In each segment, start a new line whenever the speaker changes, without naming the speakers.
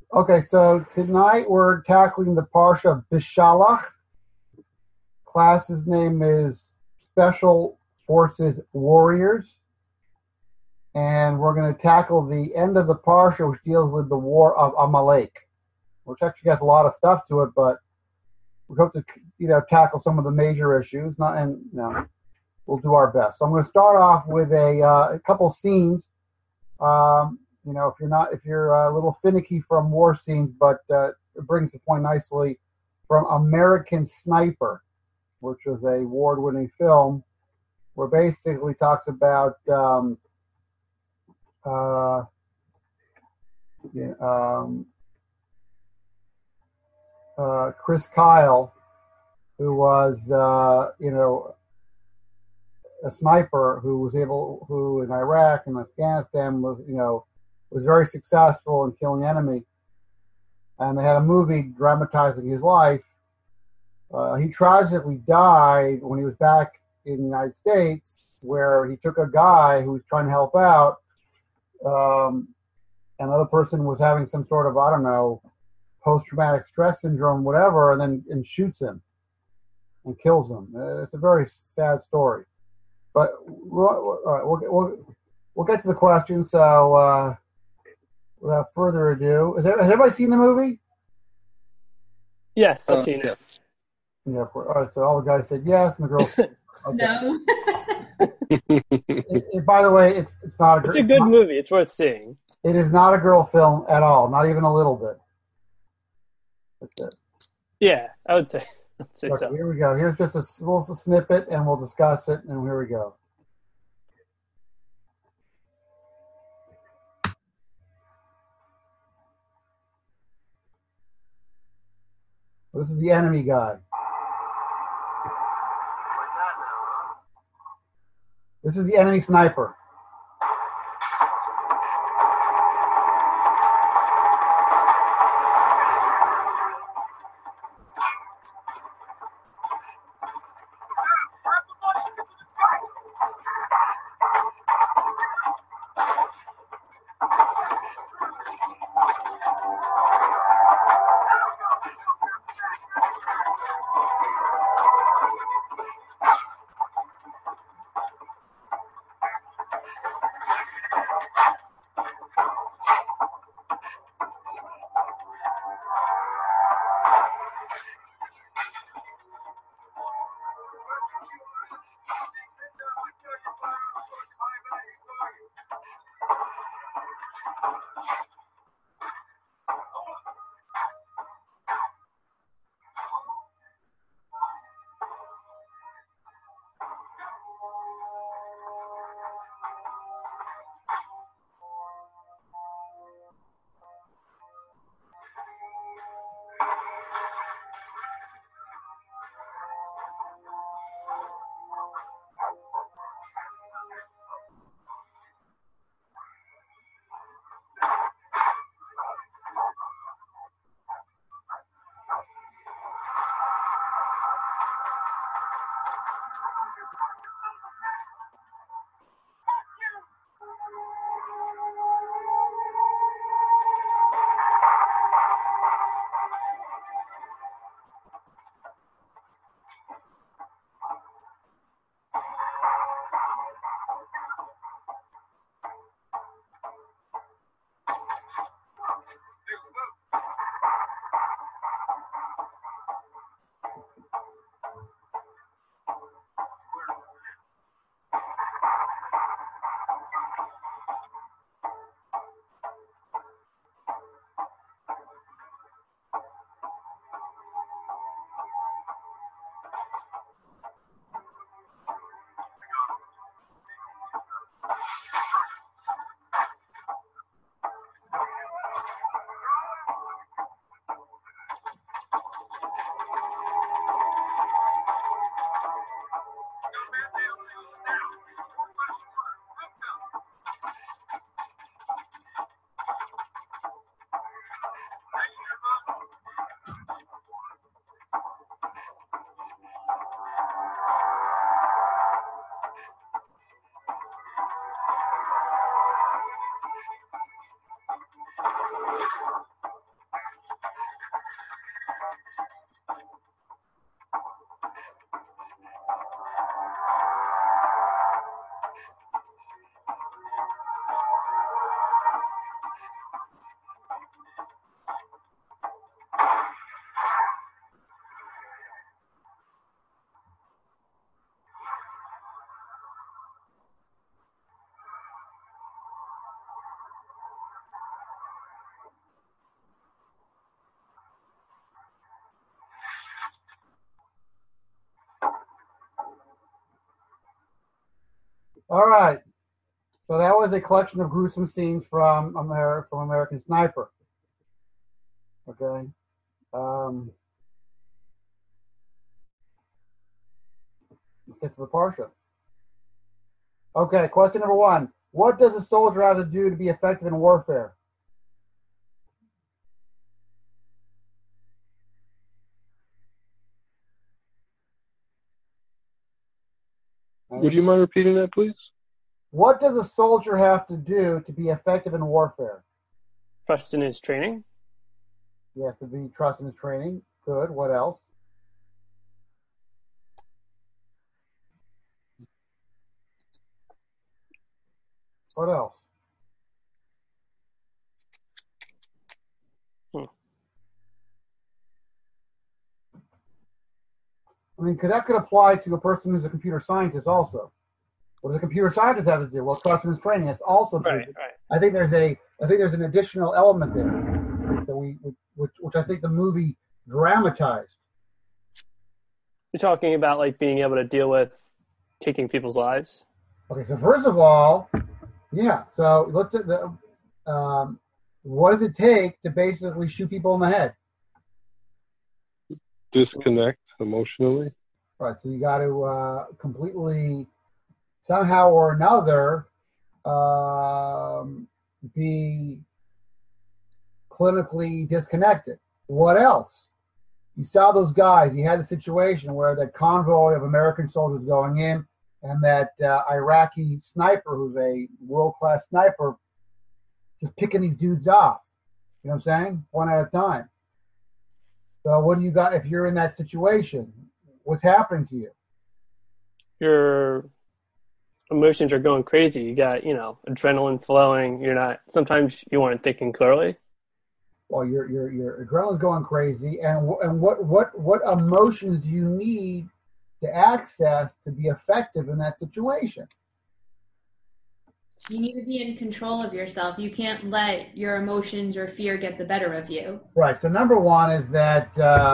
Okay, so tonight we're tackling the Parsha of Bishalach. Class's name is Special Forces Warriors. And we're going to tackle the end of the Parsha, which deals with the War of Amalek, which actually has a lot of stuff to it, but we hope to tackle some of the major issues. We'll do our best. So I'm going to start off with a couple scenes. If you're a little finicky from war scenes, but it brings the point nicely from American Sniper, which was a award-winning film, where basically talks about Chris Kyle, who was a sniper who in Iraq and Afghanistan was very successful in killing enemy, and they had a movie dramatizing his life. He tragically died when he was back in the United States, where he took a guy who was trying to help out. Another person was having some sort of, I don't know, post-traumatic stress syndrome, whatever, and shoots him and kills him. It's a very sad story. But we'll get to the question. So without further ado, has everybody seen the movie?
Yes, I've seen it.
Yeah. All right. So all the guys said yes, and the girls. Okay.
No.
By the way, it's not.
It's a good movie. It's worth seeing.
It is not a girl film at all. Not even a little bit. That's it.
Yeah, I would say.
Okay,
So.
Here we go. Here's just a little snippet, and we'll discuss it. And here we go. This is the enemy guy. This is the enemy sniper. All right. So that was a collection of gruesome scenes from American Sniper. Okay. Let's get to the Parsha. Okay, question number 1. What does a soldier have to do to be effective in warfare?
Would you mind repeating that, please?
What does a soldier have to do to be effective in warfare?
Trust in his training.
He has to be trust in his training. Good. What else? What else? I mean, because that could apply to a person who's a computer scientist also. What does a computer scientist have to do? Well, trust in his training. It's also true.
Right.
I think there's an additional element there that which I think the movie dramatized.
You're talking about like being able to deal with taking people's lives.
Okay, so first of all, yeah. So let's say what does it take to basically shoot people in the head?
Disconnect emotionally.
Right. So you got to completely, somehow or another, be clinically disconnected. What else? You saw those guys. You had a situation where that convoy of American soldiers going in, and that Iraqi sniper, who's a world-class sniper, just picking these dudes off. You know what I'm saying? One at a time. So what do you got if you're in that situation? What's happening to you?
Your emotions are going crazy. You got, adrenaline flowing. Sometimes you aren't thinking clearly.
Well, your adrenaline's going crazy, and what emotions do you need to access to be effective in that situation?
You need to be in control of yourself. You can't let your emotions or fear get the better of you.
Right. So number one is that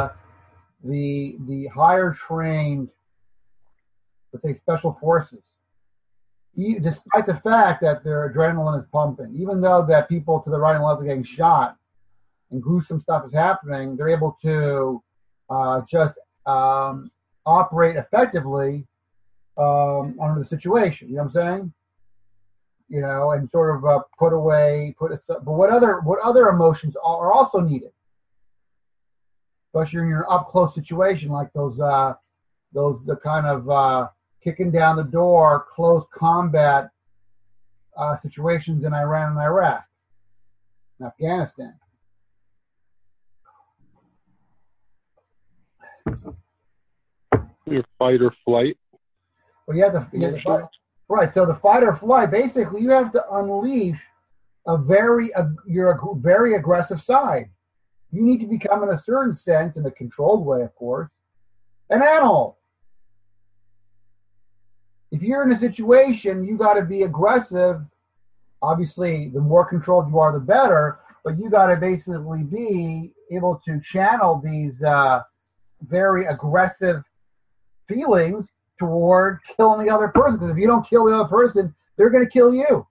the higher trained, let's say, special forces, despite the fact that their adrenaline is pumping, even though that people to the right and left are getting shot and gruesome stuff is happening, they're able to just operate effectively under the situation. You know what I'm saying? And sort of but what other emotions are also needed, especially in your up close situation like the kind of kicking down the door, close combat situations in Iran and Iraq, and Afghanistan.
Your fight or flight.
Well, you have to fight. Right, so the fight or flight, basically, you have to unleash your very aggressive side. You need to become, in a certain sense, in a controlled way, of course, an animal. If you're in a situation, you got to be aggressive. Obviously, the more controlled you are, the better. But you got to basically be able to channel these very aggressive feelings toward killing the other person, because if you don't kill the other person, they're going to kill you.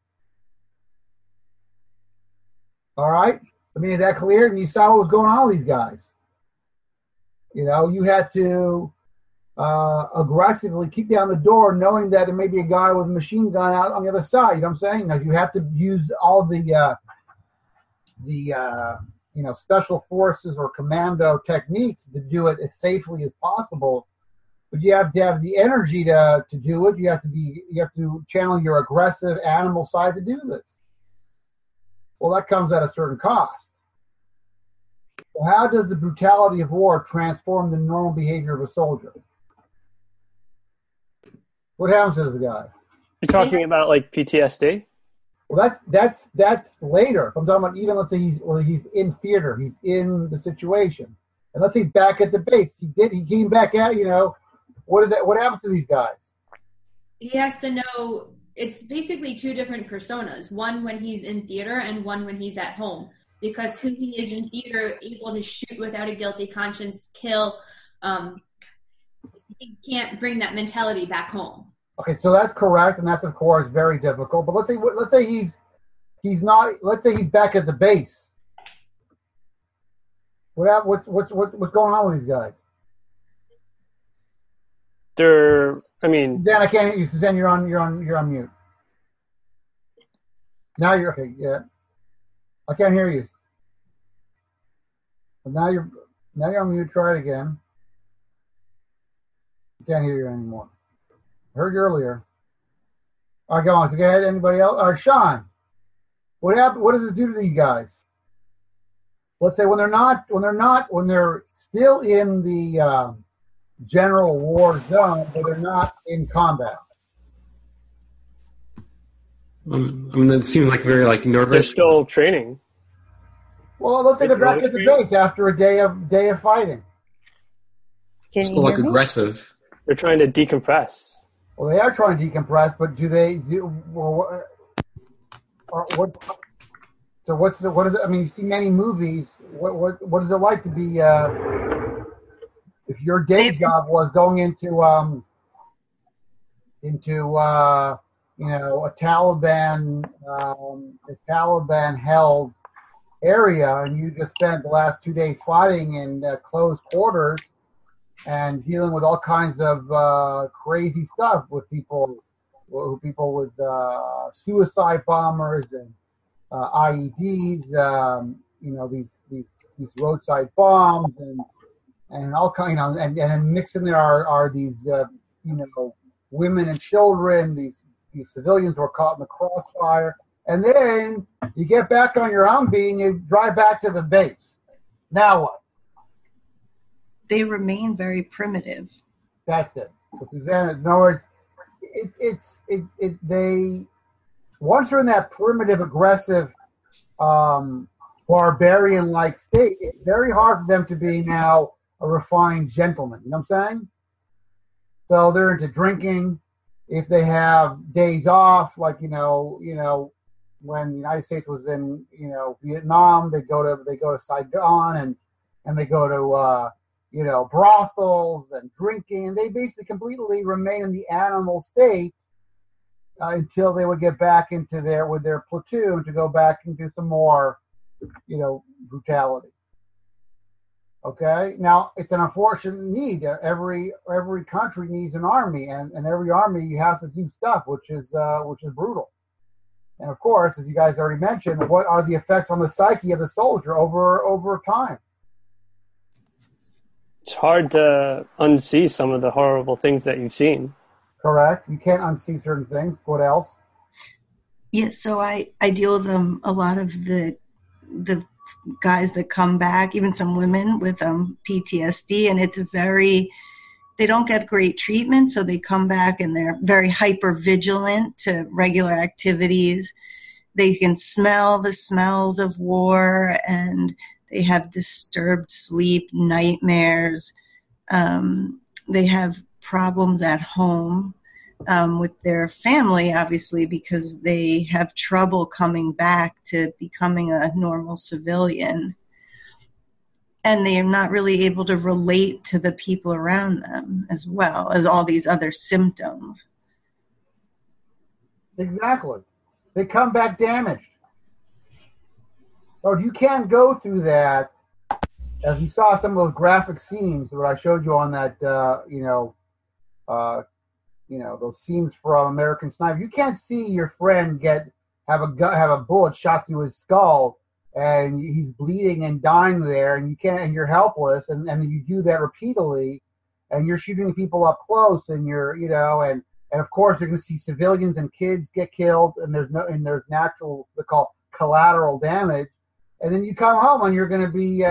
All right? I mean, is that clear? And you saw what was going on with these guys. You had to aggressively kick down the door, knowing that there may be a guy with a machine gun out on the other side. You know what I'm saying? Now, you have to use all the special forces or commando techniques to do it as safely as possible. But you have to have the energy to do it. You have to channel your aggressive animal side to do this. Well, that comes at a certain cost. So how does the brutality of war transform the normal behavior of a soldier? What happens to the guy?
You're talking about like PTSD?
Well, that's later. If I'm talking about, even let's say he's in theater, he's in the situation, and let's say he's back at the base. He came back out. What happens to these guys?
He has to know, it's basically two different personas. One when he's in theater and one when he's at home. Because who he is in theater, able to shoot without a guilty conscience, kill, he can't bring that mentality back home.
Okay, so that's correct, and that's of course very difficult. But let's say he's not. Let's say he's back at the base. What's going on with these guys?
Dan,
I can't hear you. Suzanne, you're on mute. Now you're okay. Yeah, I can't hear you. But now you're on mute. Try it again. I can't hear you anymore. I heard you earlier. All right, go on. So go ahead. Anybody else? All right, Sean. What happened? What does this do to these guys? Let's say when they're still in the general war zone, but they're not in combat.
That seems like very nervous.
they're still training.
Well, let's say they're back at the base after a day of fighting.
Can
Still
you hear me?
aggressive.
They're trying to decompress.
Well, they are trying to decompress, but what? So what is it? I mean, you see many movies. What is it like to be? If your day job was going into a Taliban held area, and you just spent the last 2 days fighting in close quarters and dealing with all kinds of crazy stuff with people with suicide bombers and IEDs, these roadside bombs and all kind, and then mixed in there are these women and children, these civilians who are caught in the crossfire, and then you get back on your Humvee and you drive back to the base. Now what?
They remain very primitive.
That's it. So Susanna, in other words, they once they're in that primitive, aggressive, barbarian-like state, it's very hard for them to be now a refined gentleman. You know what I'm saying? So they're into drinking. If they have days off, like when the United States was in Vietnam, they go to Saigon and they go to brothels and drinking, and they basically completely remain in the animal state until they would get back into with their platoon to go back and do some more, brutality. Okay. Now it's an unfortunate need. Every country needs an army, and every army you have to do stuff which is brutal. And of course, as you guys already mentioned, what are the effects on the psyche of the soldier over time?
It's hard to unsee some of the horrible things that you've seen.
Correct. You can't unsee certain things. What else?
Yeah, so I deal with a lot of the guys that come back, even some women with PTSD, and they don't get great treatment, so they come back and they're very hyper vigilant to regular activities. They can smell the smells of war, and they have disturbed sleep, nightmares. They have problems at home with their family, obviously, because they have trouble coming back to becoming a normal civilian. And they are not really able to relate to the people around them, as well as all these other symptoms.
Exactly. They come back damaged. Or you can't go through that, as you saw some of those graphic scenes that I showed you on that, those scenes from American Sniper. You can't see your friend have a bullet shot through his skull, and he's bleeding and dying there, and and you're helpless, and you do that repeatedly, and you're shooting people up close, and and of course you're going to see civilians and kids get killed, and there's natural, they call collateral damage. And then you come home and you're going to be,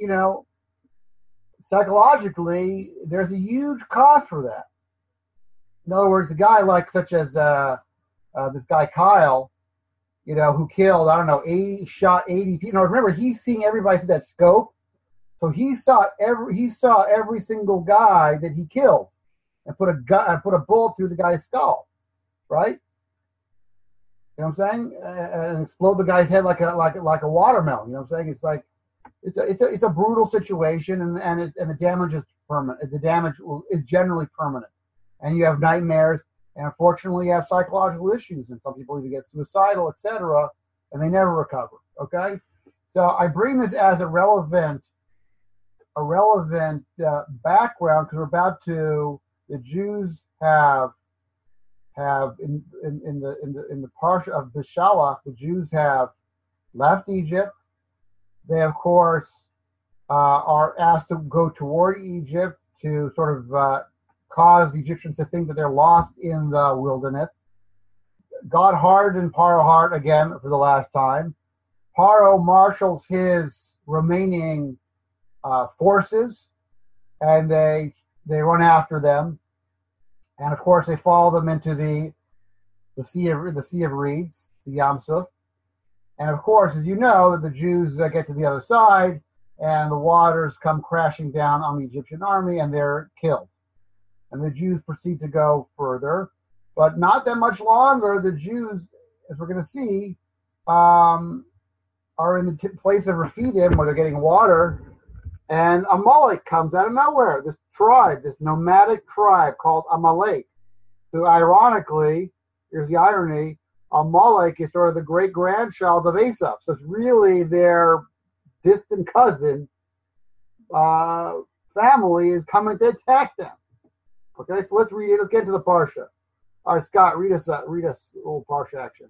psychologically, there's a huge cost for that. In other words, a guy such as this guy Kyle, who killed, 80 people. Now remember, he's seeing everybody through that scope, so he saw every single guy that he killed, and put a bullet through the guy's skull, right? You know what I'm saying? And explode the guy's head like a watermelon. You know what I'm saying? It's like it's a brutal situation, and the damage is permanent. The damage is generally permanent, and you have nightmares. and unfortunately have psychological issues, and some people even get suicidal, etc., and they never recover. Okay, so I bring this as a relevant background because we're about to. The Jews have in the parsha of Bishalach, the Jews have left Egypt. They of course are asked to go toward Egypt to sort of cause the Egyptians to think that they're lost in the wilderness. God hardened Paro's heart again for the last time. Paro marshals his remaining forces, and they run after them, and of course they follow them into the sea of reeds, the Yam Suf. And of course, as you know, that the Jews get to the other side, and the waters come crashing down on the Egyptian army, and they're killed. And the Jews proceed to go further, but not that much longer. The Jews, as we're going to see, are in the place of Rephidim, where they're getting water, and Amalek comes out of nowhere. This tribe, this nomadic tribe called Amalek, who ironically, here's the irony, Amalek is sort of the great-grandchild of Esau. So it's really their distant cousin family is coming to attack them. Okay, so let's read it. Let's get into the Parsha. All right, Scott, read us a little Parsha action.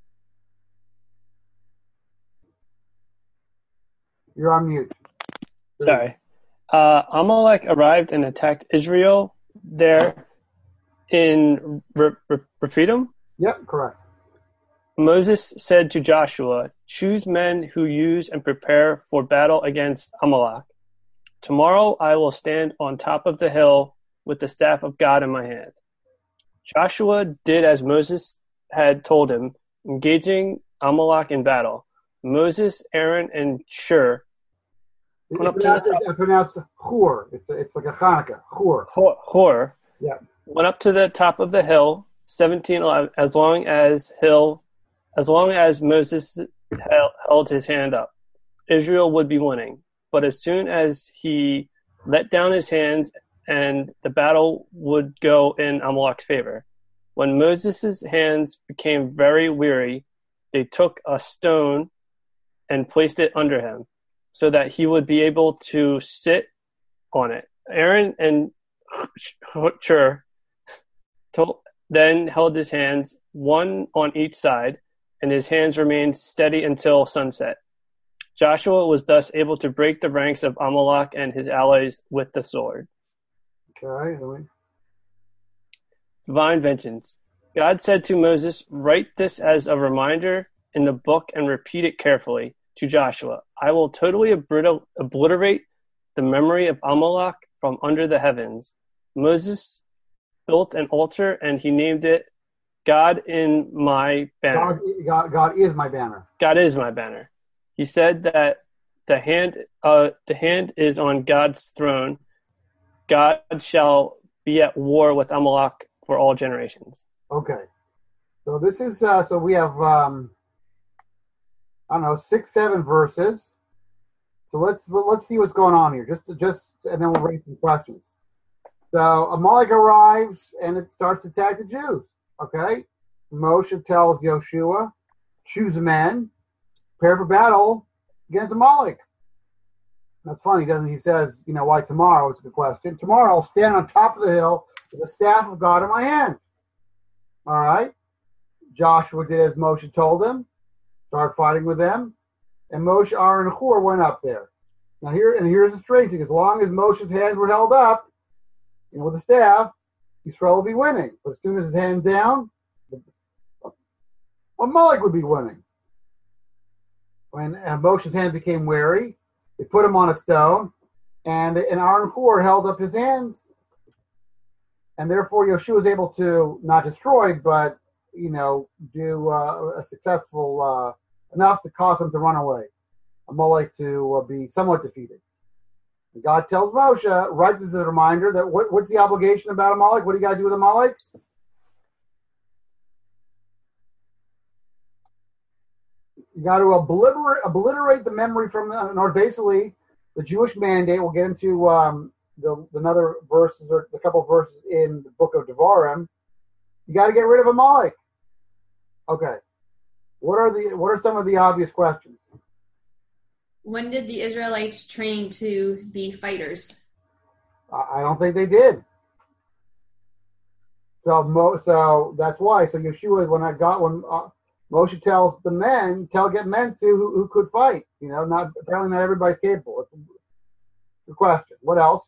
You're on mute.
Sorry. Amalek arrived and attacked Israel there in Rephidim?
Yep, correct.
Moses said to Joshua, "Choose men who use and prepare for battle against Amalek. Tomorrow I will stand on top of the hill with the staff of God in my hand." Joshua did as Moses had told him, engaging Amalek in battle. Moses, Aaron, and Shur went up to the top.
I pronounce Hur. It's like a Hanukkah. Hur.
Hur.
Yeah.
Went up to the top of the hill, 17, as long as Moses held his hand up. Israel would be winning. But as soon as he let down his hands, and the battle would go in Amalek's favor. When Moses' hands became very weary, they took a stone and placed it under him, so that he would be able to sit on it. Aaron and Hur then held his hands, one on each side, and his hands remained steady until sunset. Joshua was thus able to break the ranks of Amalek and his allies with the sword.
Okay.
Divine vengeance. God said to Moses, "Write this as a reminder in the book and repeat it carefully to Joshua. I will totally obliterate the memory of Amalek from under the heavens." Moses built an altar and he named it God in my banner.
God is my banner.
God is my banner. He said that the hand is on God's throne. God shall be at war with Amalek for all generations.
Okay. So this is, so we have, 6, 7 verses. So let's see what's going on here. Just, and then we'll raise some questions. So Amalek arrives and it starts to attack the Jews. Okay. Moshe tells Yoshua, choose men, prepare for battle against Amalek. That's funny, doesn't he? He says, why tomorrow? It's a good question. Tomorrow I'll stand on top of the hill with the staff of God in my hand. All right. Joshua did as Moshe told him, started fighting with them, and Moshe, Aaron, and Hur went up there. Now here's the strange thing: as long as Moshe's hands were held up, with the staff, Yisrael would be winning. But as soon as his hand down, Amalek would be winning. When Moshe's hand became weary, they put him on a stone, and Aaron and Hur held up his hands, and therefore Yoshua was able to not destroy, but do a successful enough to cause him to run away. Amalek to be somewhat defeated. And God tells Moshe, right, this is a reminder that what's the obligation about Amalek? What do you got to do with Amalek? You got to obliterate the memory from or basically the Jewish mandate. We'll get into another verses or a couple of verses in the book of Devarim. You got to get rid of Amalek. Okay. What are some of the obvious questions?
When did the Israelites train to be fighters?
I don't think they did. So that's why. So Yeshua, when Moshe tells the men, get men who could fight. Apparently not everybody's capable. It's a question. What else?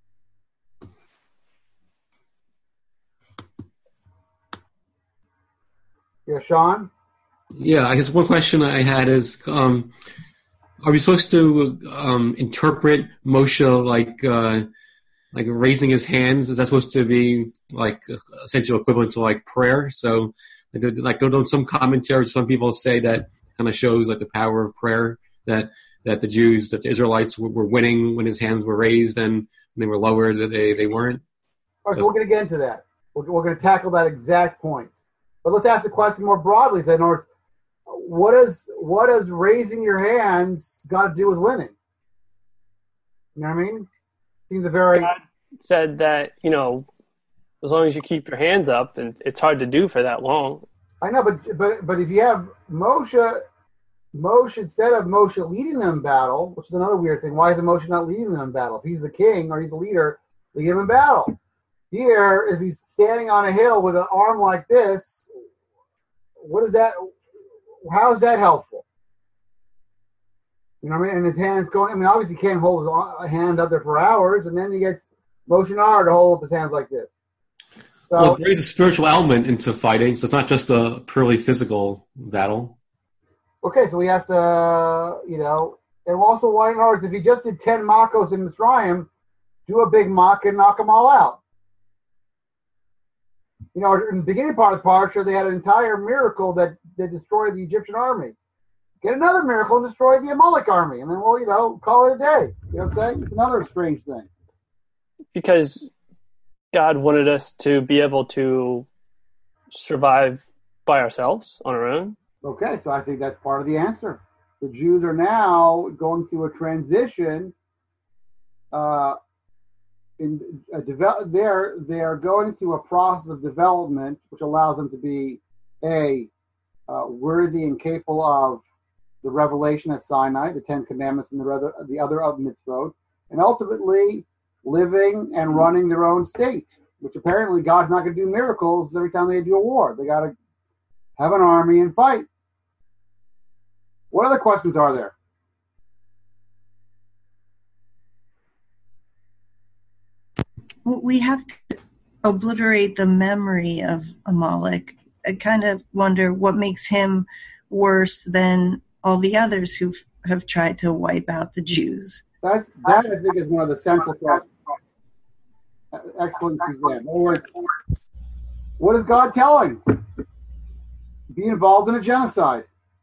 Yeah, Sean?
Yeah, I guess one question I had is, are we supposed to interpret Moshe like raising his hands? Is that supposed to be like essential equivalent to like prayer? So don't some commentaries, some people say that kind of shows like the power of prayer, that the Israelites were winning when his hands were raised, and when they were lowered that they weren't.
All right, so we're going to get into that. We're going to tackle that exact point. But let's ask the question more broadly. Then, what does raising your hands got to do with winning? You know what I mean? Seems a very.
God said that as long as you keep your hands up, and it's hard to do for that long.
I know, but if you have Moshe instead of Moshe leading them in battle, which is another weird thing. Why is Moshe not leading them in battle? If he's the king or he's the leader, lead him in battle. Here, if he's standing on a hill with an arm like this, what is that? How is that helpful? You know what I mean? And his hand's going. I mean, obviously, he can't hold his hand up there for hours, and then he gets Moshe Nar to hold up his hands like this. So,
there is a spiritual element into fighting, so it's not just a purely physical battle.
Okay, so we have to, and also, why not? If he just did 10 Makos in Mitzrayim, do a big Mak and knock them all out. In the beginning part of the parsha, they had an entire miracle that destroyed the Egyptian army. Get another miracle and destroy the Amalek army, and then we'll, call it a day. You know what I'm saying? It's another strange thing.
Because God wanted us to be able to survive by ourselves on our own.
Okay, so I think that's part of the answer. The Jews are now going through a transition. They're going through a process of development which allows them to be worthy and capable of the revelation at Sinai, the 10 Commandments, and the other of mitzvot, and ultimately living and running their own state. Which apparently God's not going to do miracles every time they do a war. They got to have an army and fight. What other questions are there?
We have to obliterate the memory of Amalek. I kind of wonder what makes him worse than all the others who have tried to wipe out the Jews.
That I think is one of the central questions. Excellent, Suzanne. In other words, what is God telling? Be involved in a genocide,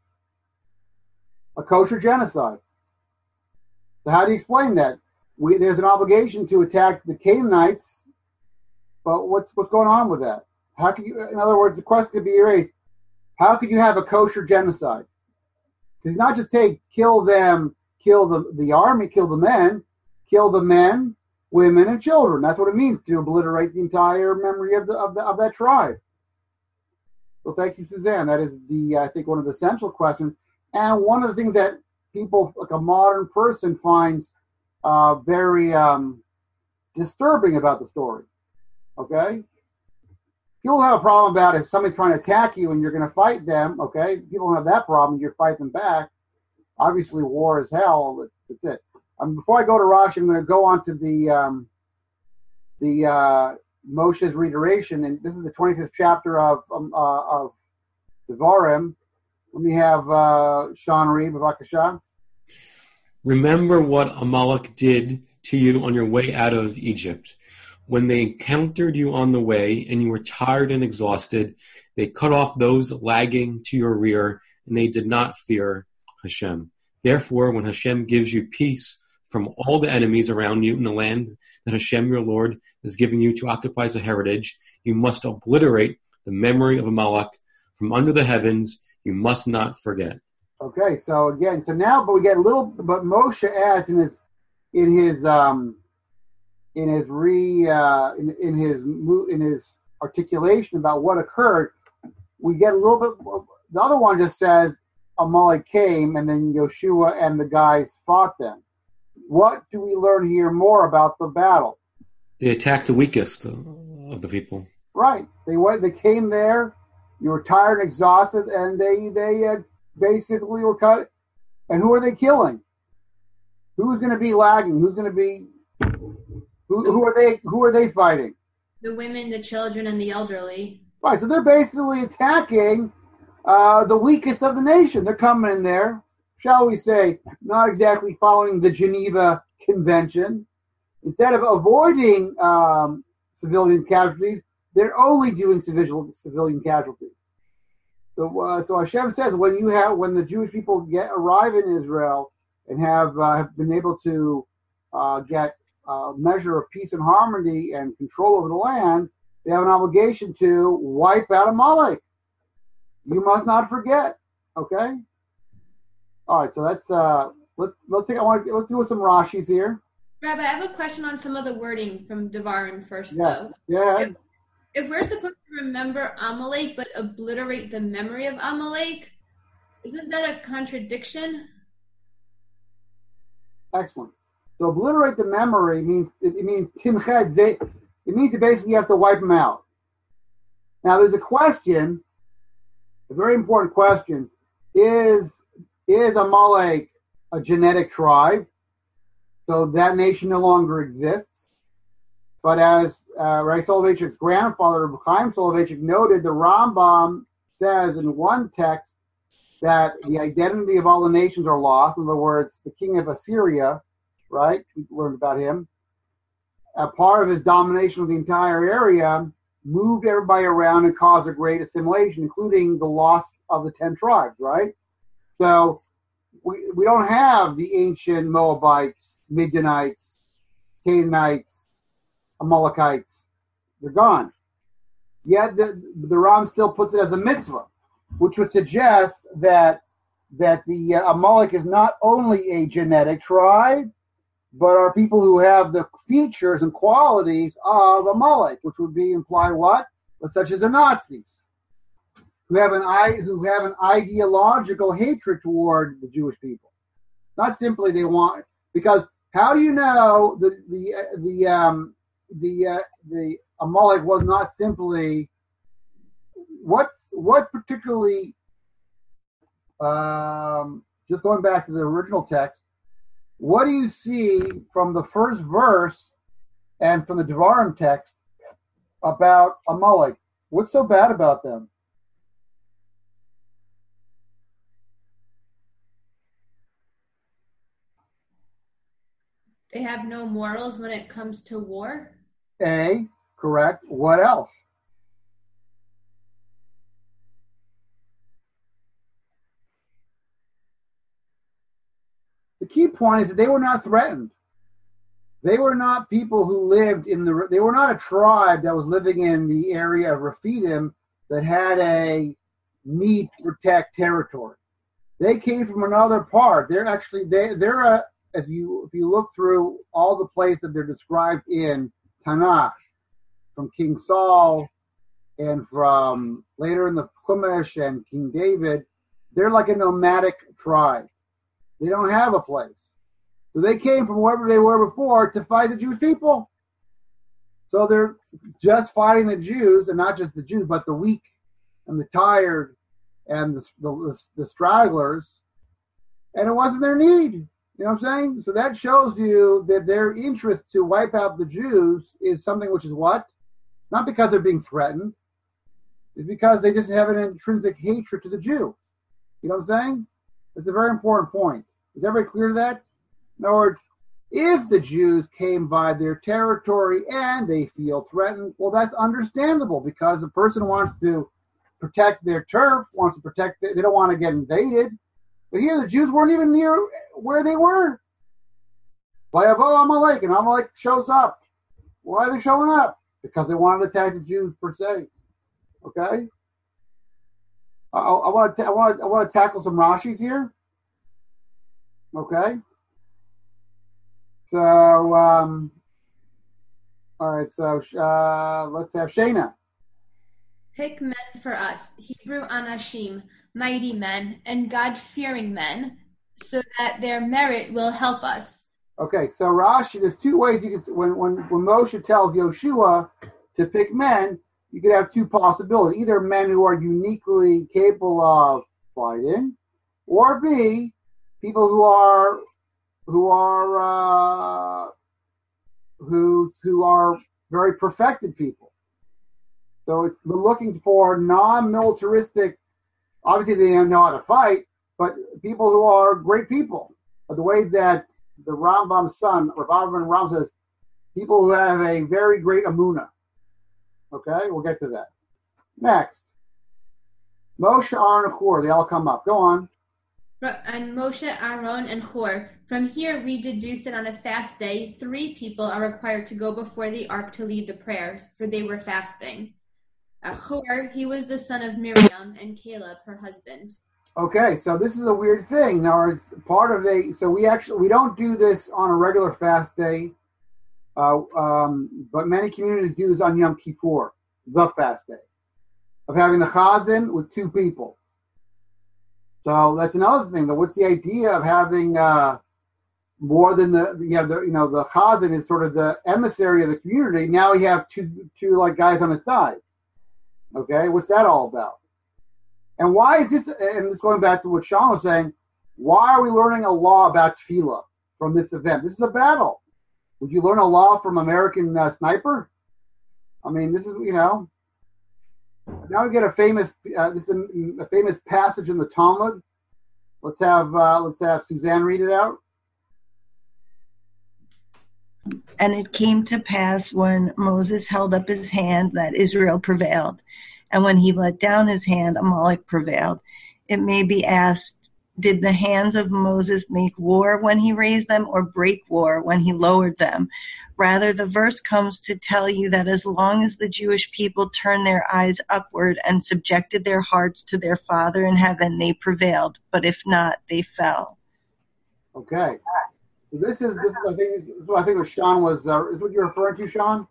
a kosher genocide. So how do you explain that? There's an obligation to attack the Canaanites, but what's going on with that? How could you? In other words, the question could be raised: how could you have a kosher genocide? Because not just kill them, kill the army, kill the men, women, and children. That's what it means to obliterate the entire memory of that tribe. So thank you, Suzanne. That is I think one of the central questions, and one of the things that people, like a modern person, finds very disturbing about the story. Okay? People don't have a problem about if somebody's trying to attack you and you're going to fight them. Okay? People don't have that problem. You fight them back. Obviously, war is hell. That's it. Before I go to Rashi, I'm going to go on to the Moshe's reiteration, and this is the 25th chapter of Devarim. Let me have Sean read, Bavakasha.
Remember what Amalek did to you on your way out of Egypt. When they encountered you on the way and you were tired and exhausted, they cut off those lagging to your rear, and they did not fear Hashem. Therefore, when Hashem gives you peace from all the enemies around you in the land that Hashem, your Lord, is giving you to occupy as a heritage, you must obliterate the memory of Amalek from under the heavens. You must not forget.
Okay, so again, but we get but Moshe adds in his articulation about what occurred. We get a little bit. The other one just says Amalek came, and then Joshua and the guys fought them. What do we learn here more about the battle?
They attacked the weakest of the people.
Right. They came there. You were tired and exhausted, and they basically were cut. And who are they killing? Who's going to be lagging? Who's going to be? Who are they? Who are they fighting?
The women, the children, and the elderly.
Right. So they're basically attacking the weakest of the nation. They're coming in there, shall we say, not exactly following the Geneva Convention. Instead of avoiding civilian casualties, they're only doing civilian casualties. So Hashem says when the Jewish people arrive in Israel and have been able to get a measure of peace and harmony and control over the land, they have an obligation to wipe out Amalek. You must not forget. Okay. All right. So let's do some Rashis here.
Rabbi, I have a question on some of the wording from Devarim first,
Yeah.
though.
Yeah.
If we're supposed to remember Amalek but obliterate the memory of Amalek, isn't that a contradiction?
Excellent. So obliterate the memory means timched. It means you basically have to wipe them out. Now there's a question, a very important question: Is Amalek a genetic tribe? So that nation no longer exists. But as Ray Soloveitchik's grandfather, Chaim Soloveitchik, noted, the Rambam says in one text that the identity of all the nations are lost. In other words, the king of Assyria, right? We learned about him. A part of his domination of the entire area moved everybody around and caused a great assimilation, including the loss of the 10 tribes, right? So we don't have the ancient Moabites, Midianites, Canaanites, Amalekites. They're gone. Yet the Ram still puts it as a mitzvah, which would suggest that the Amalek is not only a genetic tribe, but are people who have the features and qualities of Amalek, which would imply what? Such as the Nazis, who have an ideological hatred toward the Jewish people. Not simply they want, because how do you know the Amalek was not simply what particularly just going back to the original text, what do you see from the first verse and from the Devarim text about Amalek? What's so bad about them?
They have no morals when it comes to war?
A, correct. What else? The key point is that they were not threatened. They were not people who lived they were not a tribe that was living in the area of Rephidim that had a need to protect territory. They came from another part. If you look through all the places that they're described in Tanakh, from King Saul and from later in the Chumash and King David, they're like a nomadic tribe. They don't have a place. So they came from wherever they were before to fight the Jewish people. So they're just fighting the Jews, and not just the Jews, but the weak and the tired and the stragglers. And it wasn't their need. You know what I'm saying? So that shows you that their interest to wipe out the Jews is something which is what? Not because they're being threatened. It's because they just have an intrinsic hatred to the Jew. You know what I'm saying? It's a very important point. Is everybody clear to that? In other words, if the Jews came by their territory and they feel threatened, well, that's understandable because a person wants to protect their turf, wants to protect, they don't want to get invaded. But here the Jews weren't even near where they were. Vayavo Amalek, and Amalek shows up. Why are they showing up? Because they wanted to attack the Jews per se. Okay? I want to tackle some Rashis here. Okay? So, all right. So let's have Shana.
Pick men for us, Hebrew Anashim, mighty men, and God-fearing men, so that their merit will help us.
Okay, so Rashi, there's two ways you can, when Moshe tells Yoshua to pick men, you could have two possibilities. Either men who are uniquely capable of fighting, or B, people who are very perfected people. So it's looking for non-militaristic, obviously they don't know how to fight, but people who are great people. The way that the Rambam's son, Rav Avram Ram, says, people who have a very great emunah. Okay, we'll get to that. Next. Moshe, Aaron, and Hur, they all come up. Go on.
And Moshe, Aaron, and Hur. From here we deduce that on a fast day, 3 people are required to go before the ark to lead the prayers, for they were fasting. Hur, he was the son of Miriam, and Caleb, her husband.
Okay, so this is a weird thing. Now, it's part of so we don't do this on a regular fast day, but many communities do this on Yom Kippur, the fast day, of having the chazan with 2 people. So that's another thing. What's the idea of having more than the chazan is sort of the emissary of the community. Now you have two like guys on the side. Okay, what's that all about? And why is this? And this going back to what Sean was saying. Why are we learning a law about tefillah from this event? This is a battle. Would you learn a law from American Sniper? I mean, this is Now we get a famous. This is a famous passage in the Talmud. Let's have Suzanne read it out.
And it came to pass when Moses held up his hand that Israel prevailed. And when he let down his hand, Amalek prevailed. It may be asked, did the hands of Moses make war when he raised them, or break war when he lowered them? Rather, the verse comes to tell you that as long as the Jewish people turned their eyes upward and subjected their hearts to their Father in heaven, they prevailed. But if not, they fell.
Okay. So this is I think what Sean was. Is what you're referring to, Sean?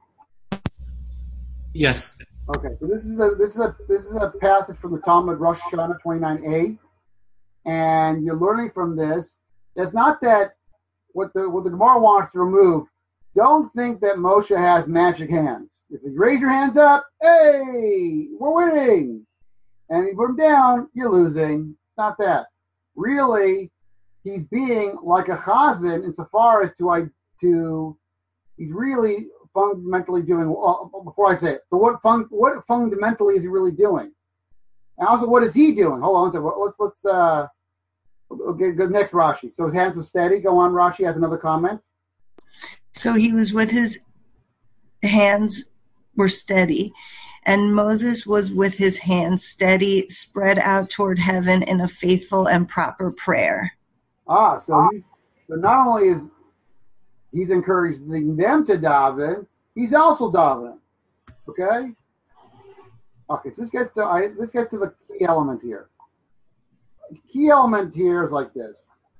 Yes.
Okay. So this is a passage from the Talmud, Rosh Hashanah 29a, and you're learning from this. It's not that what the Gemara wants to remove. Don't think that Moshe has magic hands. If you raise your hands up, hey, we're winning, and you put them down, you're losing. It's not that. Really, he's being like a chazan insofar as he's really fundamentally doing. Well, before I say it, so what fundamentally is he really doing? And also, what is he doing? Hold on a second. Let's go next Rashi. So his hands were steady. Go on, Rashi has another comment.
So he was with his hands were steady, and Moses was with his hands steady, spread out toward heaven in a faithful and proper prayer.
So not only is he's encouraging them to daven, he's also davening. Okay. So this gets to the key element here. The key element here is like this.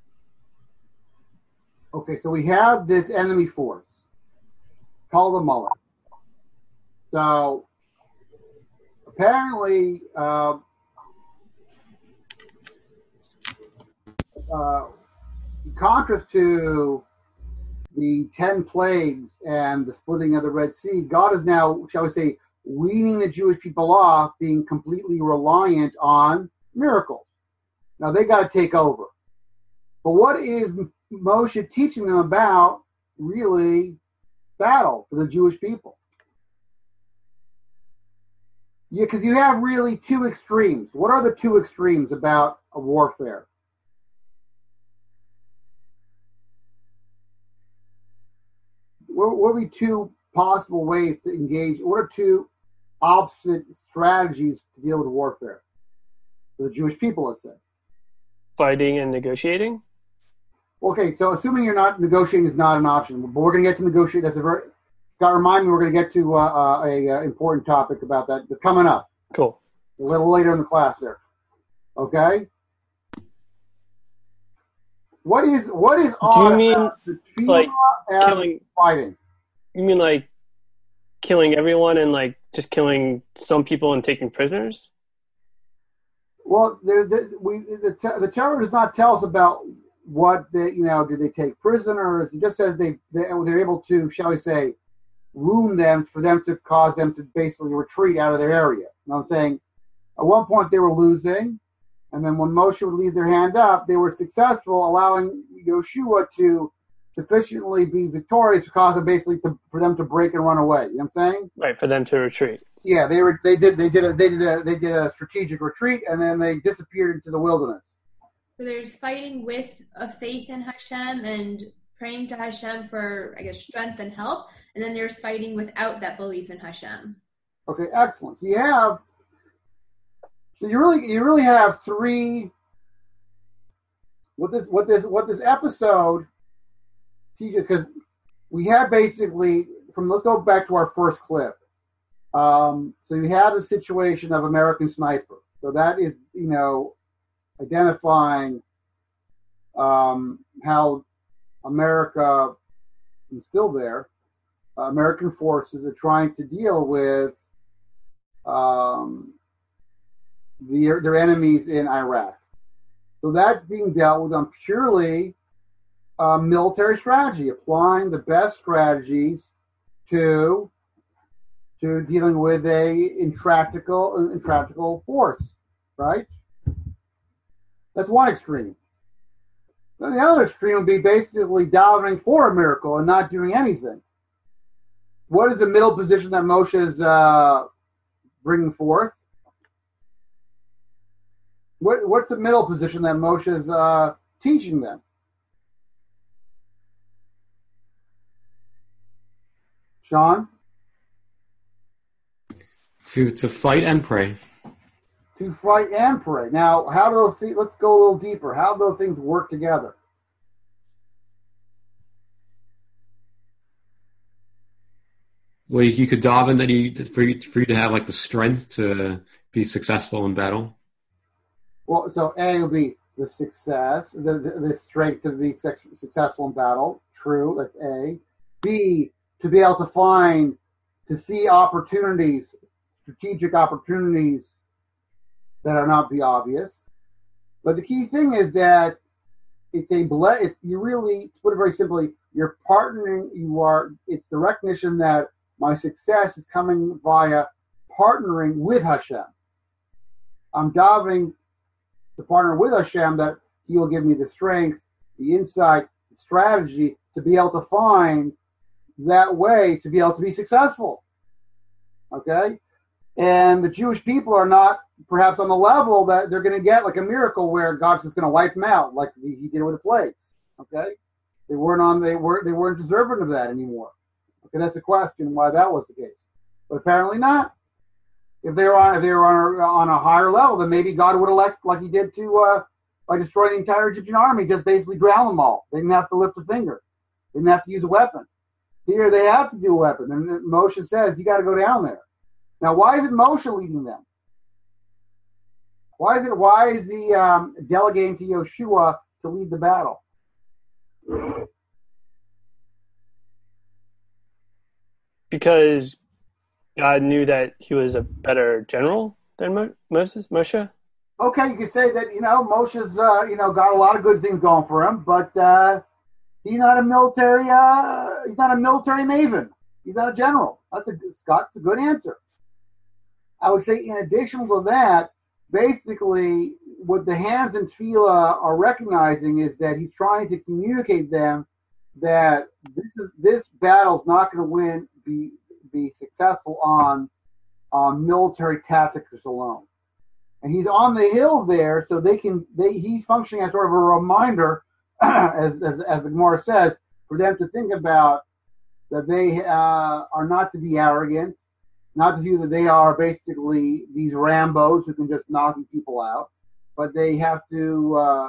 Okay, so we have this enemy force called the Amalek. So apparently, in contrast to the 10 plagues and the splitting of the Red Sea, God is now, shall we say, weaning the Jewish people off being completely reliant on miracles. Now they got to take over. But what is Moshe teaching them about really battle for the Jewish people? Yeah, because you have really 2 extremes. What are the 2 extremes about a warfare? What would be 2 possible ways to engage? What are 2 opposite strategies to deal with warfare for the Jewish people, let's say?
Fighting and negotiating?
Okay, so assuming you're not negotiating is not an option, but we're going to get to negotiate. That's Scott, remind me, we're going to get to a important topic about that that's coming up.
Cool.
A little later in the class there. Okay? What is all
do you mean like killing
fighting?
You mean like killing everyone and like just killing some people and taking prisoners?
Well, the Torah does not tell us about what did they take prisoners. It just says they're able to, shall we say, wound them for them to cause them to basically retreat out of their area. You know what I'm saying? At one point they were losing, and then when Moshe would leave their hand up, they were successful, allowing Yoshua to sufficiently be victorious to cause them basically for them to break and run away. You know what I'm saying?
Right, for them to retreat.
Yeah, they did a strategic retreat, and then they disappeared into the wilderness.
So there's fighting with a faith in Hashem and praying to Hashem for, I guess, strength and help, and then there's fighting without that belief in Hashem.
Okay, excellent. So you really have three. What this episode teaches, because we have basically let's go back to our first clip. So you had a situation of American Sniper. So that is, identifying how America is still there. American forces are trying to deal with their enemies in Iraq. So that's being dealt with on purely military strategy, applying the best strategies to dealing with a intractable force, right? That's one extreme. Then the other extreme would be basically davening for a miracle and not doing anything. What is the middle position that Moshe is bringing forth? What's the middle position that Moshe is teaching them? Sean?
To fight and pray.
To fight and pray. Now, how do those let's go a little deeper. How do those things work together?
Well, you could daven that for you to have like the strength to be successful in battle.
Well, so A would be the success, the strength to be successful in battle. True, that's A. B, to be able to see opportunities, strategic opportunities that are not be obvious. But the key thing is that you really, to put it very simply, you're partnering, it's the recognition that my success is coming via partnering with Hashem. I'm davening to partner with Hashem that He will give me the strength, the insight, the strategy to be able to find that way to be able to be successful. Okay? And the Jewish people are not perhaps on the level that they're going to get like a miracle where God's just going to wipe them out like He did with the plagues. Okay? They weren't deserving of that anymore. Okay, that's a question why that was the case. But apparently not. If they were on a higher level, then maybe God would elect like He did to by destroying the entire Egyptian army, just basically drown them all. They didn't have to lift a finger. They didn't have to use a weapon. Here they have to do a weapon, and Moshe says you got to go down there. Now, why is it Moshe leading them? Why is he delegating to Yoshua to lead the battle?
Because God knew that he was a better general than Moshe?
Okay, you could say that, Moshe's, got a lot of good things going for him, but he's not a military maven. He's not a general. Scott's a good answer. I would say in addition to that, basically what the hands and tefillah are recognizing is that he's trying to communicate them that this battle's not going to be successful on military tactics alone. And he's on the hill there, so he's functioning as sort of a reminder, as the Gemara says, for them to think about that they are not to be arrogant, not to view that they are basically these Rambos who can just knock people out, but they have to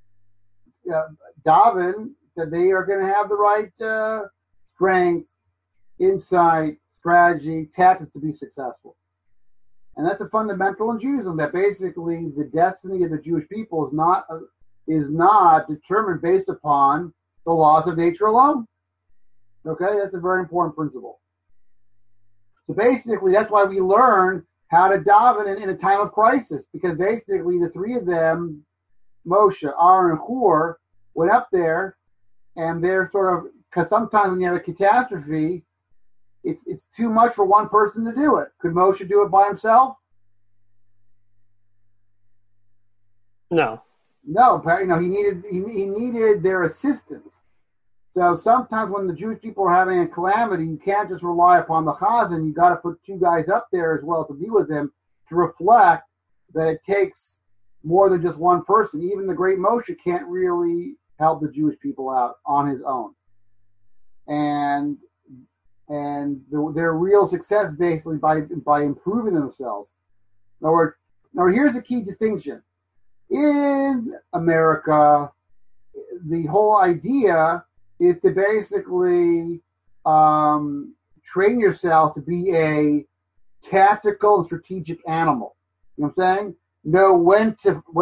daven that they are going to have the right strength, insight, strategy, tactics to be successful. And that's a fundamental in Judaism, that basically the destiny of the Jewish people is not determined based upon the laws of nature alone. Okay, that's a very important principle. So basically, that's why we learn how to daven in a time of crisis, because basically the three of them, Moshe, Aaron, and Hur, went up there, and they're sort of, because sometimes when you have a catastrophe, it's too much for one person to do it. Could Moshe do it by himself?
No.
No, he needed their assistance. So sometimes when the Jewish people are having a calamity, you can't just rely upon the Chazan. You got to put two guys up there as well to be with him, to reflect that it takes more than just one person. Even the great Moshe can't really help the Jewish people out on his own. And their real success basically by improving themselves. In other words, now here's a key distinction. In America, the whole idea is to basically train yourself to be a tactical and strategic animal. You know what I'm saying? Know when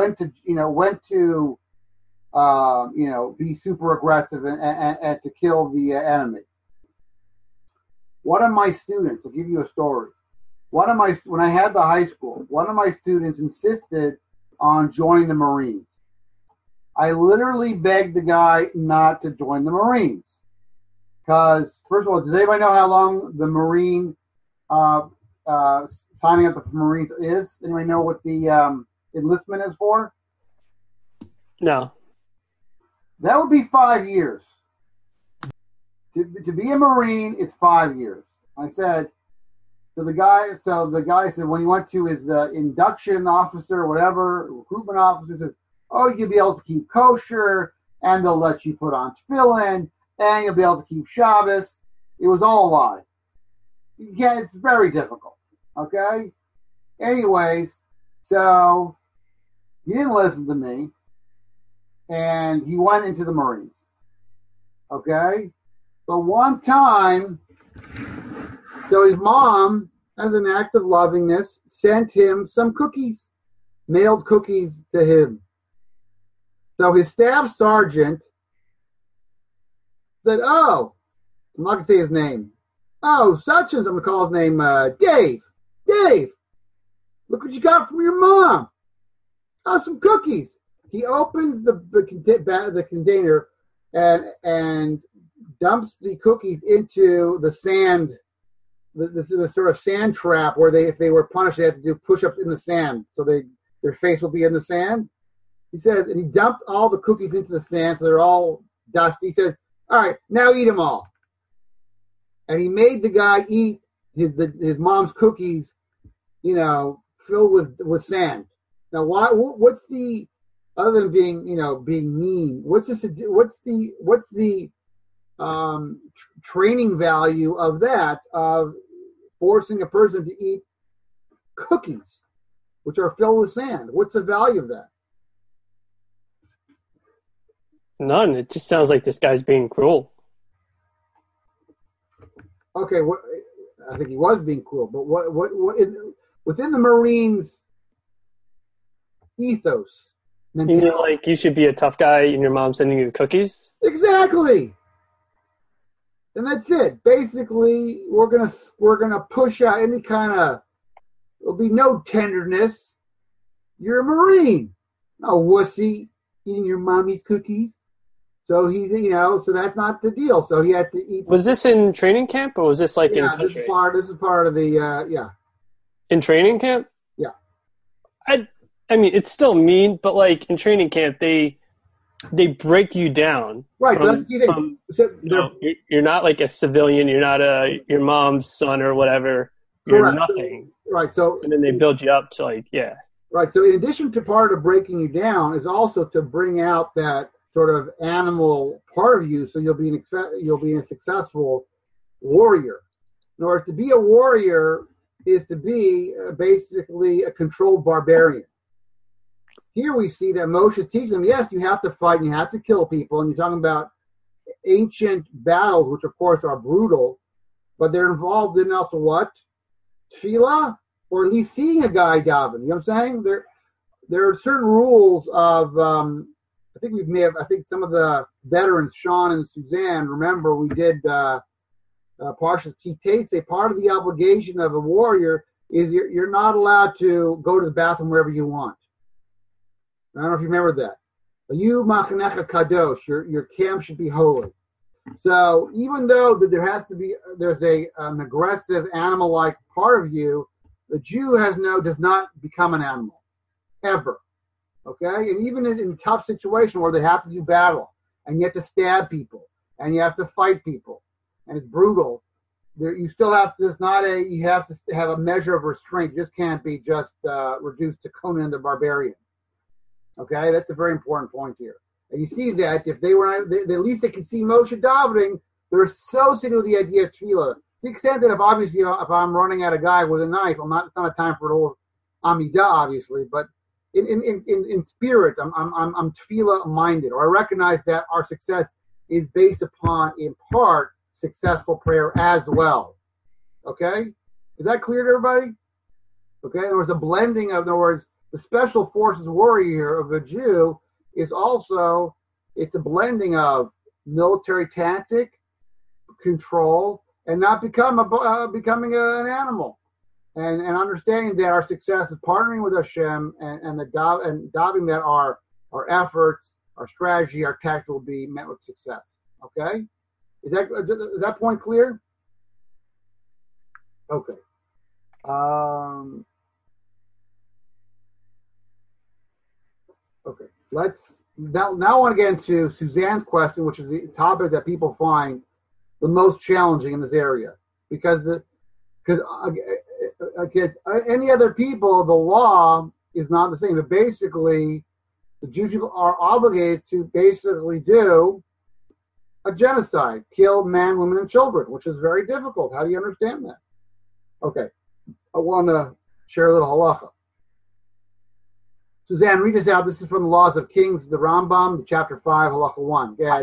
to be super aggressive and to kill the enemy. One of my students, I'll give you a story. When I had the high school, one of my students insisted on joining the Marines. I literally begged the guy not to join the Marines. Because, first of all, does anybody know how long the Marine signing up for Marines is? Anybody know what the enlistment is for?
No.
That would be 5 years. To be a Marine is 5 years. I said, so the guy said when he went to his induction officer or whatever, recruitment officer, said, oh, you'll be able to keep kosher, and they'll let you put on tefillin, and you'll be able to keep Shabbos. It was all a lie. Yeah, it's very difficult. Okay? Anyways, so he didn't listen to me, and he went into the Marines. Okay? So one time, so his mom, as an act of lovingness, sent him some cookies, mailed cookies to him. So his staff sergeant said, oh, I'm not going to say his name. Oh, such and I'm going to call his name Dave. Dave, look what you got from your mom. Oh, some cookies. He opens the container and dumps the cookies into the sand, the sort of sand trap where if they were punished, they had to do push-ups in the sand, so their face will be in the sand. He says, and he dumped all the cookies into the sand, so they're all dusty. He says, all right, now eat them all. And he made the guy eat his mom's cookies, filled with sand. Now, what's the, other than being mean, what's the training value of that, of forcing a person to eat cookies, which are filled with sand? What's the value of that?
None. It just sounds like this guy's being cruel.
Okay, I think he was being cruel, but what within the Marines ethos?
You mean like you should be a tough guy and your mom's sending you cookies?
Exactly. And that's it. Basically, we're gonna push out any kind of. There'll be no tenderness. You're a Marine, no wussy eating your mommy's cookies. So so that's not the deal. So he had to eat.
Was this in training camp or was this like in country?
This is part of the
In training camp?
Yeah.
I mean, it's still mean, but like in training camp, they break you down.
Right. So that's the thing.
You're not like a civilian. You're not your mom's son or whatever. You're
correct.
nothing.
Right. So
and then they build you up to
Right. So in addition to part of breaking you down is also to bring out that sort of animal part of you, so you'll be a successful warrior. In order to be a warrior is to be basically a controlled barbarian. Here we see that Moshe teaches them, yes, you have to fight and you have to kill people, and you're talking about ancient battles, which of course are brutal, but they're involved in also what? Tefillah, or at least seeing a guy daven. You know what I'm saying? There are certain rules of I think some of the veterans, Sean and Suzanne, remember we did Parshas Kitetse, part of the obligation of a warrior is you're not allowed to go to the bathroom wherever you want. I don't know if you remember that. You machanecha kadosh, your camp should be holy. So even though that there's an aggressive animal-like part of you, the Jew does not become an animal ever. Okay, and even in tough situations where they have to do battle and you have to stab people and you have to fight people and it's brutal, you still have to. You have to have a measure of restraint. You just can't be reduced to Conan the Barbarian. Okay, that's a very important point here. And you see that if they were, at least they can see Moshe davening. They're associated with the idea of tefillah. To the extent that if I'm running at a guy with a knife, it's not a time for an old Amidah, obviously, but in spirit, I'm tefillah minded, or I recognize that our success is based upon, in part, successful prayer as well. Okay, is that clear to everybody? Okay, there was a blending of, in other words, the special forces warrior of a Jew is also, it's a blending of military tactic, control, and not becoming an animal, and understanding that our success is partnering with Hashem and davening that our efforts, our strategy, our tactic will be met with success. Okay, is that point clear? Okay. Okay. Let's now I want to get into Suzanne's question, which is the topic that people find the most challenging in this area, because against any other people, the law is not the same. But basically, the Jewish people are obligated to basically do a genocide, kill men, women, and children, which is very difficult. How do you understand that? Okay, I want to share a little halacha. Suzanne, read us out. This is from the Laws of Kings, the Rambam, chapter 5, halacha 1. Yeah.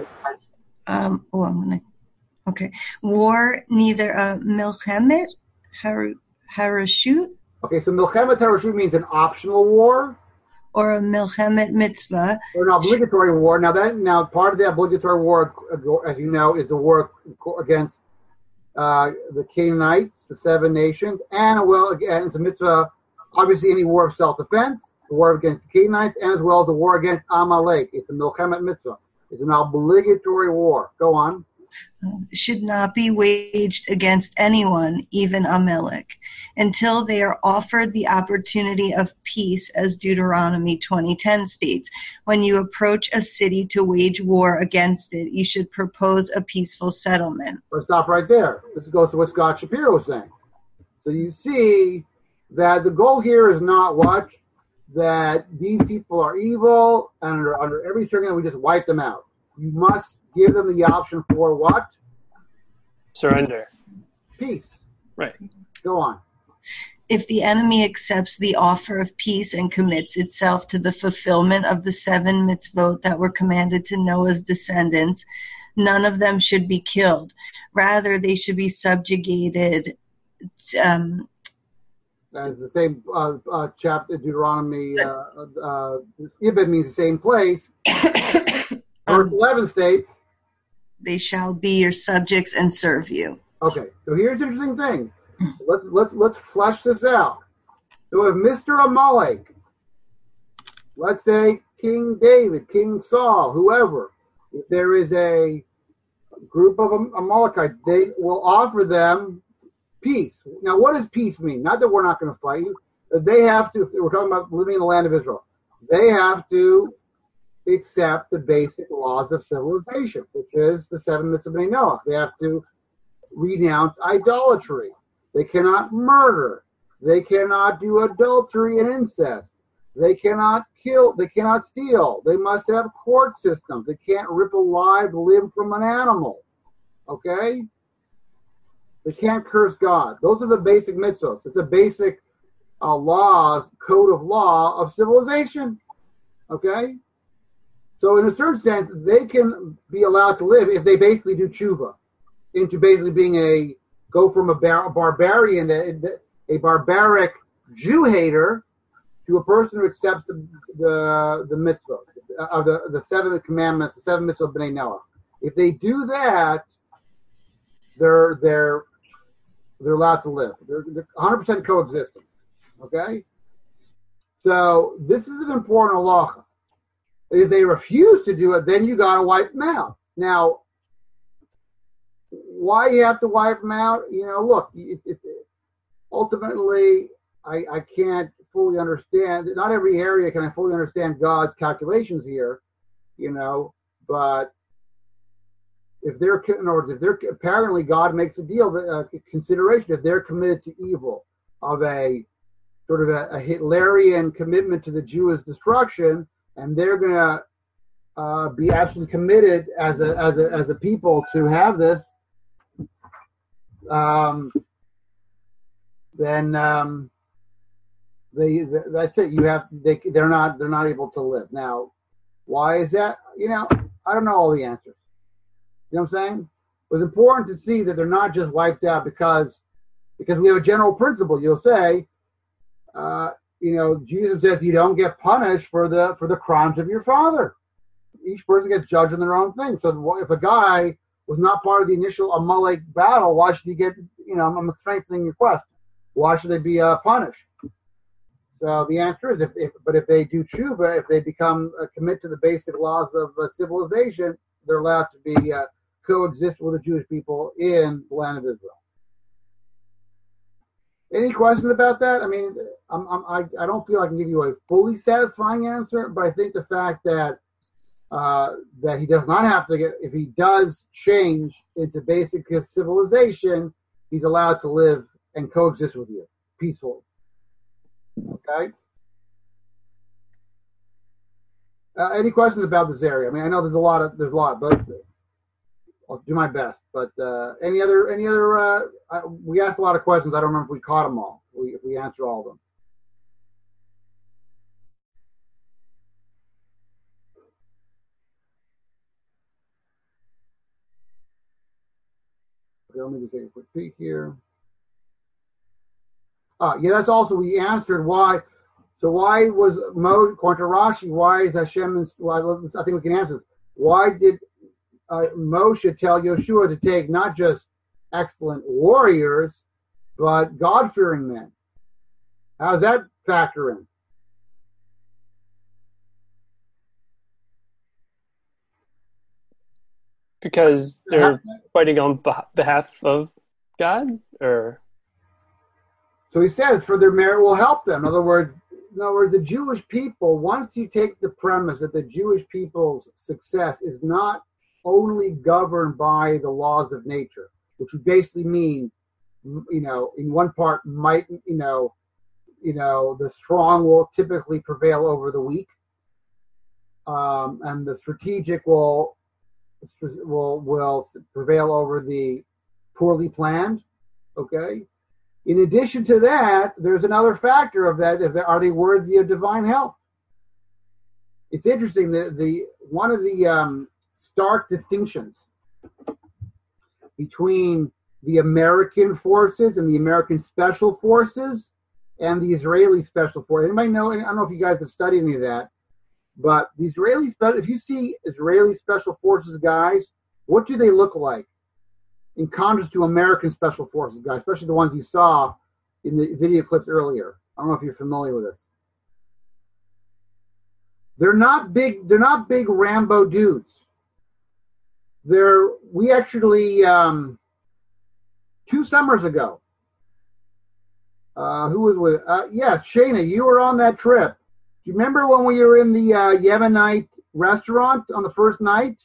Okay. War, neither a milchemet harashut.
Okay, so milchemet harashut means an optional war,
or a milchemet mitzvah,
or an obligatory war. Now part of the obligatory war, as you know, is the war against the Canaanites, the 7 nations, and it's a mitzvah. Obviously, any war of self-defense, the war against the Canaanites, and as well as the war against Amalek. It's a milchemet mitzvah. It's an obligatory war. Go on.
Should not be waged against anyone, even Amalek, until they are offered the opportunity of peace, as Deuteronomy 20:10 states. When you approach a city to wage war against it, you should propose a peaceful settlement.
Let's stop right there. This goes to what Scott Shapiro was saying. So you see that the goal here is not what? That these people are evil, and under every circumstance we just wipe them out. You must give them the option for what?
Surrender.
Peace.
Right.
Go on.
If the enemy accepts the offer of peace and commits itself to the fulfillment of the 7 mitzvot that were commanded to Noah's descendants, none of them should be killed. Rather, they should be subjugated.
That's the same chapter, Deuteronomy. Ibid means the same place. Verse 11 states,
they shall be your subjects and serve you.
Okay, so here's the interesting thing. Let's flesh this out. So if Mr. Amalek, let's say King David, King Saul, whoever, if there is a group of Amalekites, they will offer them peace. Now, what does peace mean? Not that we're not going to fight you. They have to, we're talking about living in the land of Israel. They have to accept the basic laws of civilization, which is the 7 mitzvot of Bnei Noah. They have to renounce idolatry. They cannot murder. They cannot do adultery and incest. They cannot kill. They cannot steal. They must have court systems. They can't rip a live limb from an animal. Okay? They can't curse God. Those are the basic mitzvot. It's a basic code of law of civilization. Okay? So in a certain sense, they can be allowed to live if they basically do tshuva into basically being go from a barbarian, a barbaric Jew hater, to a person who accepts the mitzvah of the 7 commandments, the 7 mitzvah of Bnei Noah. If they do that, they're allowed to live. They're 100% coexisting. Okay? So this is an important halacha. If they refuse to do it, then you got to wipe them out. Now, why you have to wipe them out? Look, ultimately, I can't fully understand. Not every area can I fully understand God's calculations here, but if they're apparently God makes a deal, consideration, if they're committed to evil of a sort of a Hitlerian commitment to the Jewish destruction, and they're going to be absolutely committed as a people to have this, then that's it. They're not able to live. Now, why is that? I don't know all the answers. You know what I'm saying? But it's important to see that they're not just wiped out because we have a general principle. You'll say, Jesus says you don't get punished for the crimes of your father. Each person gets judged on their own thing. So if a guy was not part of the initial Amalek battle, why should he get? I'm strengthening your question. Why should they be punished? So the answer is, if they do tshuva, if they commit to the basic laws of civilization, they're allowed to be coexist with the Jewish people in the land of Israel. Any questions about that? I mean, I don't feel I can give you a fully satisfying answer, but I think the fact that he does not have to if he does change into basic civilization, he's allowed to live and coexist with you peacefully. Okay. Any questions about this area? I mean, I know there's a lot, but I'll do my best. But any other? We asked a lot of questions. I don't remember if we caught them all. If we answered all of them. Okay, let me just take a quick peek here. Yeah, that's also, we answered why. So why was Moshe, according to Rashi, why is Hashem, I think we can answer this. Why did Moshe tell Yoshua to take not just excellent warriors, but God-fearing men? How does that factor in?
Because they're fighting on behalf of God, or?
So he says, for their merit will help them. In other words, the Jewish people, once you take the premise that the Jewish people's success is not only governed by the laws of nature, which would basically mean, in one part, the strong will typically prevail over the weak, and the strategic will prevail over the poorly planned. Okay. In addition to that, there's another factor of that. Are they worthy of divine help? It's interesting that one of the stark distinctions between the American forces and the American special forces and the Israeli special forces. Anybody know? I don't know if you guys have studied any of that, but the Israeli if you see Israeli special forces guys, what do they look like in contrast to American special forces guys, especially the ones you saw in the video clips earlier? I don't know if you're familiar with this. They're not big Rambo dudes. We actually 2 summers ago. Who was with? Yes, Shana, you were on that trip. Do you remember when we were in the Yemenite restaurant on the first night?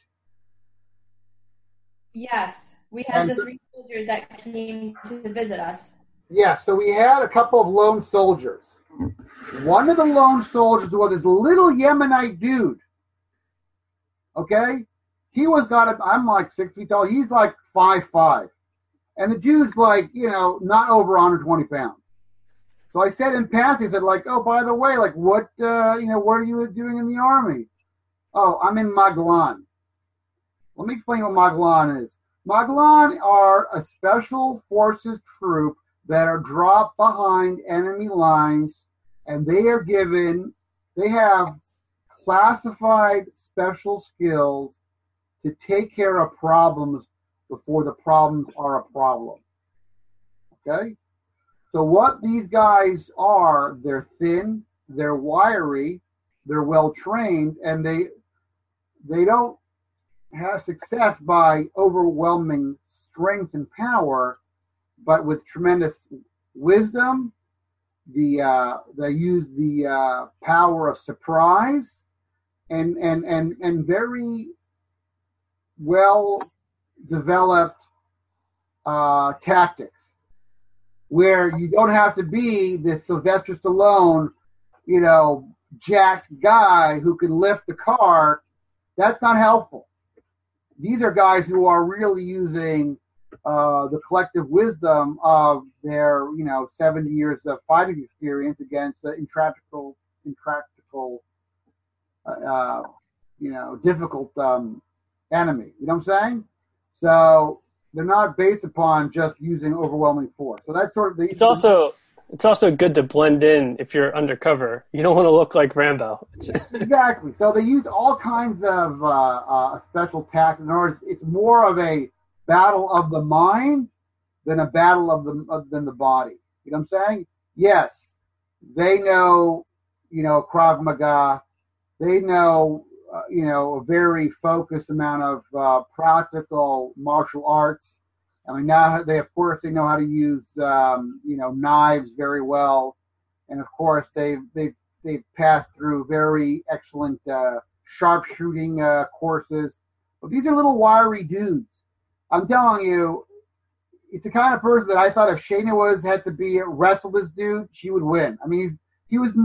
Yes, we had the 3 soldiers that came to visit us.
Yeah, so we had a couple of lone soldiers. One of the lone soldiers was this little Yemenite dude. Okay? I'm like 6 feet tall. He's like 5'5". And the dude's like, not over 120 pounds. So I said in passing, I said, oh, by the way, what are you doing in the army? Oh, I'm in Maglan. Let me explain what Maglan is. Maglan are a special forces troop that are dropped behind enemy lines, and they have classified special skills to take care of problems before the problems are a problem. Okay? So what these guys are, they're thin, they're wiry, they're well-trained, and they don't have success by overwhelming strength and power, but with tremendous wisdom. They use the power of surprise and very well developed tactics, where you don't have to be this Sylvester Stallone, jacked guy who can lift the car. That's not helpful. These are guys who are really using the collective wisdom of their, 70 years of fighting experience against the intractable, difficult enemy. You know what I'm saying? So they're not based upon just using overwhelming force. So that's sort of the.
It's also good to blend in if you're undercover. You don't want to look like Rambo.
Exactly. So they use all kinds of special tactics. In other words, it's more of a battle of the mind than a battle than the body. You know what I'm saying? Yes, they know, Krav Maga. They know, a very focused amount of practical martial arts. I mean, now they know how to use, knives very well. And of course, they've passed through very excellent sharpshooting courses. But these are little wiry dudes. I'm telling you, it's the kind of person that I thought if Shayna had to wrestle this dude, she would win. I mean, he was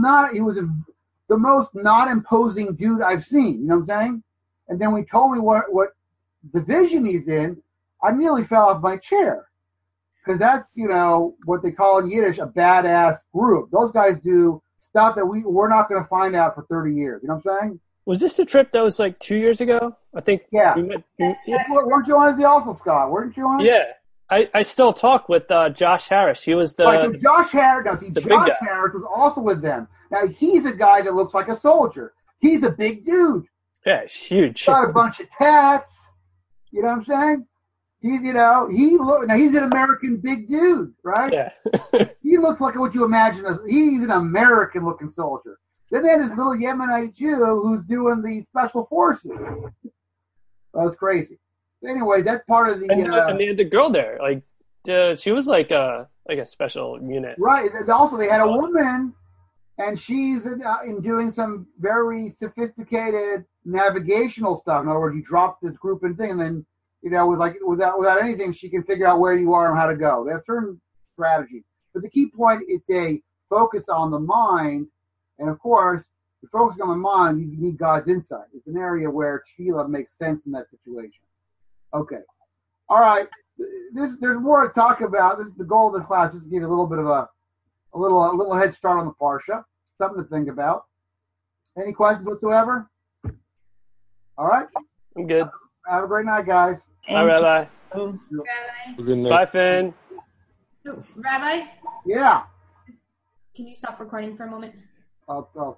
the most not imposing dude I've seen. You know what I'm saying? And then when he told me what division he's in, I nearly fell off my chair, because that's, what they call in Yiddish a badass group. Those guys do stuff that we're not going to find out for 30 years. You know what I'm saying?
Was this the trip that was like 2 years ago? I think.
Yeah. Weren't you on it also, Scott? Weren't you on it?
Yeah. I still talk with Josh Harris. He was the.
Right, so Josh Harris. Josh Harris was also with them. Now he's a guy that looks like a soldier. He's a big dude.
Yeah, he's huge.
Got a bunch of tats. You know what I'm saying? He's, now he's an American big dude, right?
Yeah.
He looks like what you imagine he's an American looking soldier. Then they had this little Yemenite Jew who's doing the special forces. That was crazy. Anyway, that's part of the.
And they had the girl there, she was like a special unit.
Right. Also, they had a woman, and she's in doing some very sophisticated navigational stuff. In other words, you drop this group and thing, and then. Without anything, she can figure out where you are and how to go. There's certain strategies. But the key point is they focus on the mind. And of course, to focus on the mind, you need God's insight. It's an area where tefillah makes sense in that situation. Okay. All right. There's more to talk about. This is the goal of the class, just to give you a little bit of a little head start on the Parsha. Something to think about. Any questions whatsoever? All right.
I'm good.
Have a great night, guys.
Bye, Rabbi.
Rabbi.
Good night.
Bye, Finn.
So, Rabbi,
Yeah.
can you stop recording for a moment?
I'll